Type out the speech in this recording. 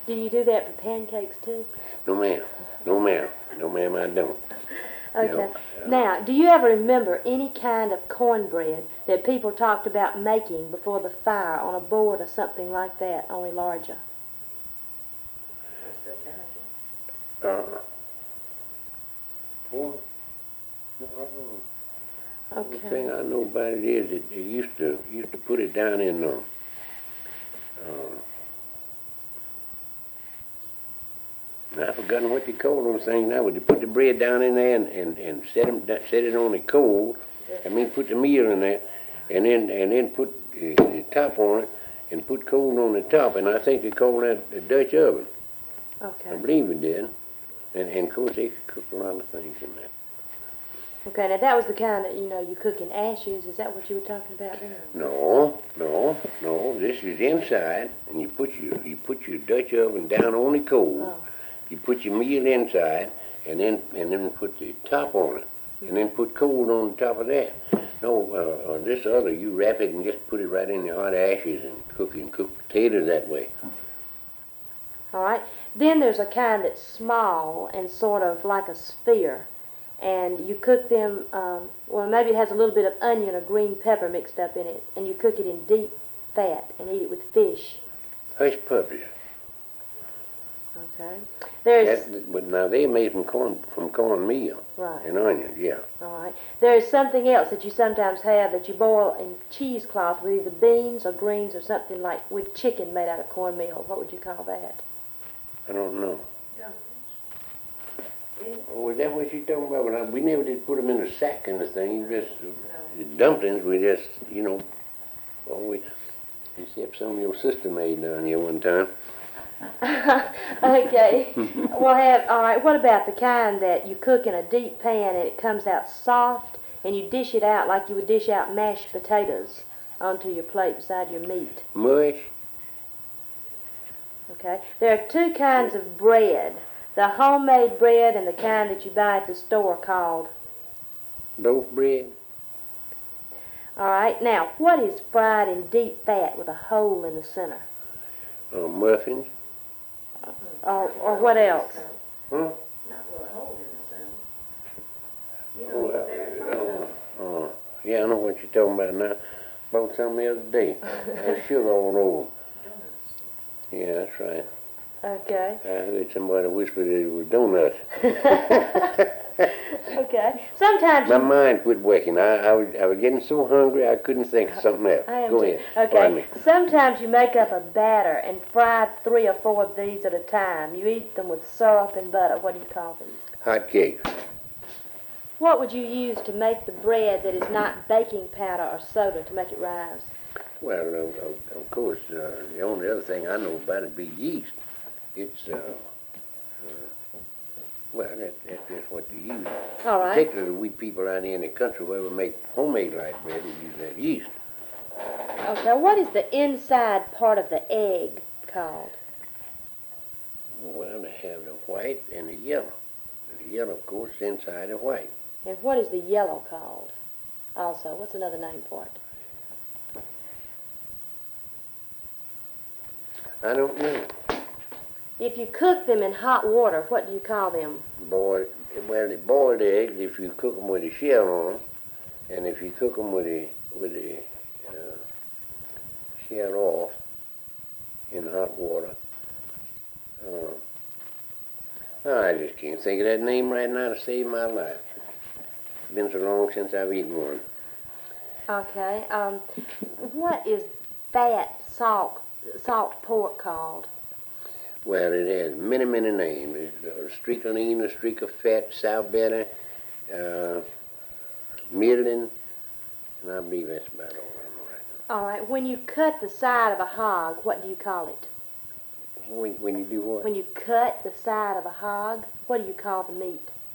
Do you do that for pancakes too? No, ma'am. No, ma'am. No, ma'am, I don't. Okay. No, Now, do you ever remember any kind of cornbread that people talked about making before the fire on a board or something like that, only larger? uh, well, no, I don't know. The Okay. thing I know about it is that they used to put it down in I've forgotten what they call those things now. But they put the bread down in there and set it on the coal. I mean, put the meal in there, and then put the top on it, and put coal on the top. And I think they call that the Dutch oven. I Okay. believe it did. And of course they cook a lot of things in there. Okay, now that was the kind that, you cook in ashes. Is that what you were talking about there? No, no, no. This is inside, and you put your Dutch oven down on the coal. Oh. You put your meal inside, and then put the top on it, and then put coal on the top of that. No, this other, you wrap it and just put it right in the hot ashes and cook potatoes that way. All right. Then there's a kind that's small and sort of like a sphere. And you cook them, well, maybe it has a little bit of onion or green pepper mixed up in it, and you cook it in deep fat and eat it with fish. Hush puppies. Okay. There's, But now they're made from cornmeal right, and onions, yeah. all right. There's something else that you sometimes have that you boil in cheesecloth with either beans or greens or something like with chicken made out of cornmeal. What would you call that? I don't know. Oh, is that what you're talking about? Well, we never did put them in a sack and the thing. You just, the dumplings, we just, always, except some of your sister made down here one time. Okay. All right, what about the kind that you cook in a deep pan and it comes out soft and you dish it out like you would dish out mashed potatoes onto your plate beside your meat? Mush? Okay. There are two kinds of bread. The homemade bread and the kind that you buy at the store called. Loaf bread? All right. Now, what is fried in deep fat with a hole in the center? Muffins? Or what else? Huh? Not with a hole in the center. Yeah, I know what you're talking about now. Bought some the other day. Had sugar all over. Yeah, that's right. Okay. I heard somebody whisper that it was donuts. Okay. Sometimes My mind quit working. I was getting so hungry I couldn't think of something else. I am Go too. ahead. Pardon Okay. me. Sometimes you make up a batter and fry 3 or 4 of these at a time. You eat them with syrup and butter. What do you call these? Hot cakes. What would you use to make the bread that is not baking powder or soda to make it rise? Well, of course, the only other thing I know about it be yeast. It's, well, that's just what you use. All right. Particularly we people out here in the country where we make homemade light bread, we use that yeast. Okay. What is the inside part of the egg called? Well, they have the white and the yellow. The yellow, of course, is inside the white. And what is the yellow called? Also, what's another name for it? I don't know. If you cook them in hot water, what do you call them? Well, the boiled eggs, if you cook them with a shell on them, and if you cook them with the shell off in hot water, I just can't think of that name right now to save my life. It's been so long since I've eaten one. Okay. What is fat salt pork called? Well, it has many, many names. It's a streak of lean, a streak of fat, sow belly, middling, and I believe that's about all I know right now. All right. When you cut the side of a hog, what do you call it? When you do what? When you cut the side of a hog, what do you call the meat?